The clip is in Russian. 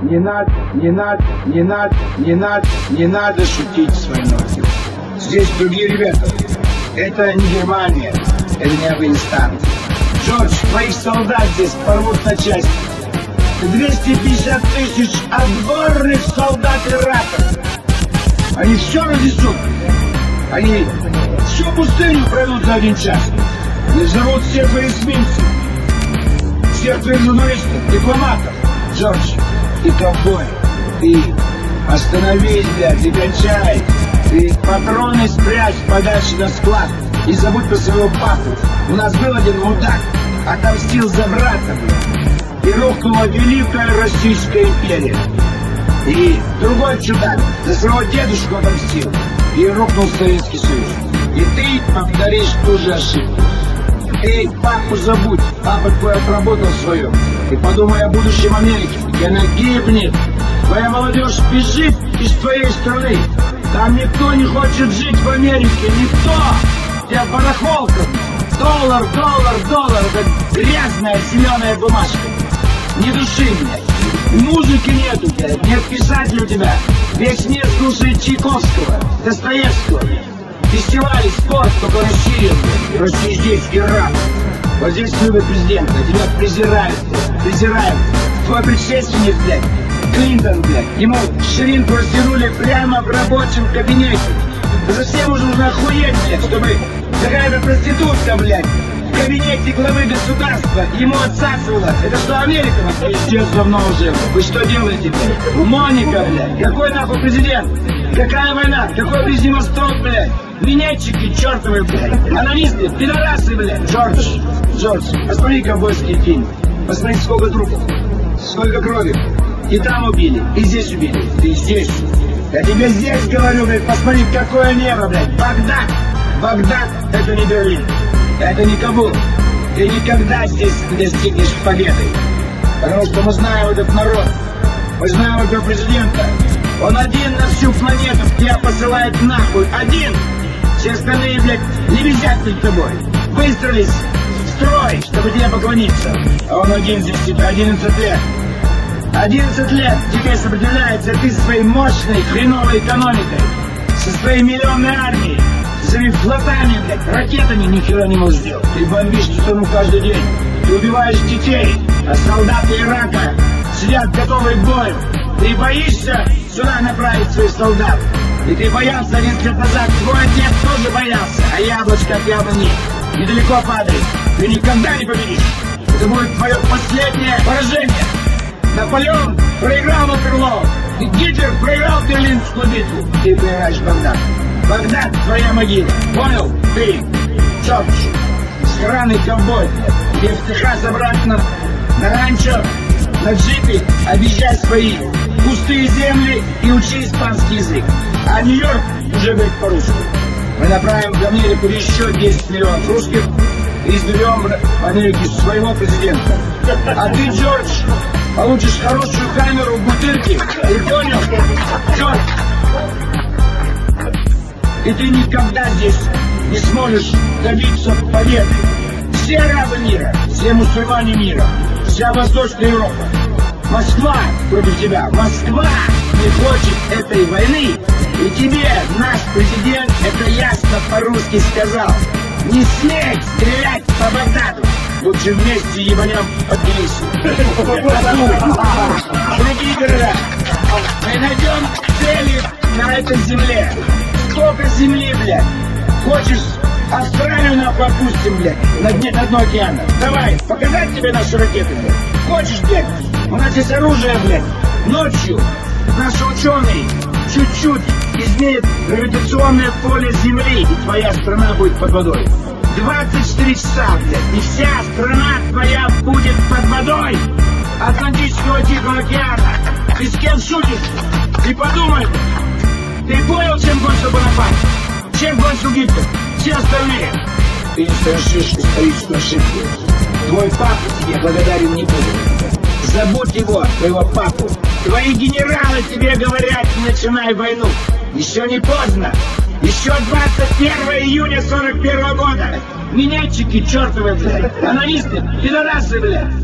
не надо шутить с войной. Здесь другие ребята. Это не Германия, это не Афганистан. Джордж, твоих солдат здесь порвут на части. 250 тысяч отборных солдат Ирака. Они все разнесут. Они всю пустыню пройдут за 1 час. И взорвут всех твоих эсминцев, всех твоих журналистов, дипломатов. Джордж, ты ковбой. Ты остановись, блядь, ты кончай. Ты патроны спрячь подальше на склад. И забудь про своего папу. У нас был один мудак, отомстил за брата, блядь. И рухнула Великая Российская империя. И другой чудак за своего дедушку отомстил. И рухнул Советский Союз. И ты повторишь ту же ошибку. Эй, папу забудь. Папа твой отработал свое. И подумай о будущем Америки, где она гибнет. Твоя молодежь бежит из твоей страны. Там никто не хочет жить в Америке. Никто. Где барахолка. Доллар. Это грязная зеленая бумажка. Не души меня. Музыки нету, блядь. Нет писателя у тебя. Весь мир слушает Чайковского, Достоевского. Фестивали, спорт, только Россия, блядь. Россия здесь, Ирак. Вот здесь любят президента, тебя презирают, блядь. Презирают. Твой предшественник, блядь, Клинтон, блядь. Ему ширинку растянули прямо в рабочем кабинете. Да совсем уже нужно охуеть, блядь, чтобы какая-то проститутка, блядь, в кабинете главы государства ему отсасывала. Это что, Америка? Исчез давно уже. Вы что делаете, блядь? Моника, блядь. Какой нахуй президент? Какая война? Какой Ближний Восток, блядь? Минетчики чертовы, блядь. Анонисты, пидорасы, блядь. Джордж, посмотри ковбойский фильм. Посмотри, сколько трупов, сколько крови. И там убили, и здесь убили. Ты здесь. Я тебе здесь говорю, блядь, посмотри, какое небо, блядь. Багдад, это не Берлин. Это не Кабул. Ты никогда здесь не достигнешь победы. Потому что мы знаем этот народ. Мы знаем этого президента. Он один на всю планету тебя посылает нахуй. Один. Все остальные, блядь, лебезят перед тобой. Выстроились в строй, чтобы тебе поклониться. А он один здесь тебе 11 лет. 11 лет тебе сопротивляется, ты со своей мощной хреновой экономикой, со своей миллионной армией, со своими флотами, блядь, ракетами ни хера не можешь сделать. Ты бомбишь страну каждый день. Ты убиваешь детей, а солдаты Ирака сидят готовые к бою. Ты боишься сюда направить своих солдат. И ты боялся 11 лет назад, твой отец тоже боялся. А яблочко от яблони недалеко падает. Ты никогда не победишь. Это будет твое последнее поражение. Наполеон проиграл Ватерлоо. И Гитлер проиграл Берлинскую битву. Ты проиграешь Багдад. Багдад твоя могила. Понял? Ты, Джордж, странный ковбой. Где в Техас обратно на ранчо, на джипе объезжай свои пустые земли и учи испанский язык. А Нью-Йорк уже говорит по-русски. Мы направим в Америку еще 10 миллионов русских и изберем в Америке своего президента. А ты, Джордж, получишь хорошую камеру в бутырке. Ты понял? Джордж. И ты никогда здесь не сможешь добиться победы. Все арабы мира, все мусульмане мира, вся Восточная Европа, Москва против тебя. Москва не хочет этой войны. И тебе наш президент это ясно по-русски сказал. Не смей стрелять по Багдаду. Лучше вместе ебанем под Тбилиси. Другие города. Мы найдем цели на этой земле. Сколько земли, блядь. Хочешь Австралию нам попустим, блядь, на дно океана. Давай, показать тебе наши ракеты, блядь. Хочешь, блядь? У нас есть оружие, блядь. Ночью наши ученые чуть-чуть изменят гравитационное поле Земли, и твоя страна будет под водой. 24 часа, блядь, и вся страна твоя будет под водой. Атлантического Тихого океана. Ты с кем шутишь? Ты подумай, блядь. Ты понял, чем кончил Бонапарт? Чем кончил Гитлер? Все остальные. Ты не совершишь историческую ошибку. Твой папа тебе благодарен не будет. Забудь его, твоего папу. Твои генералы тебе говорят, не начинай войну. Еще не поздно. Еще 21 июня 41 года. Минетчики чертовы, блядь. Анонисты, пидорасы, блядь.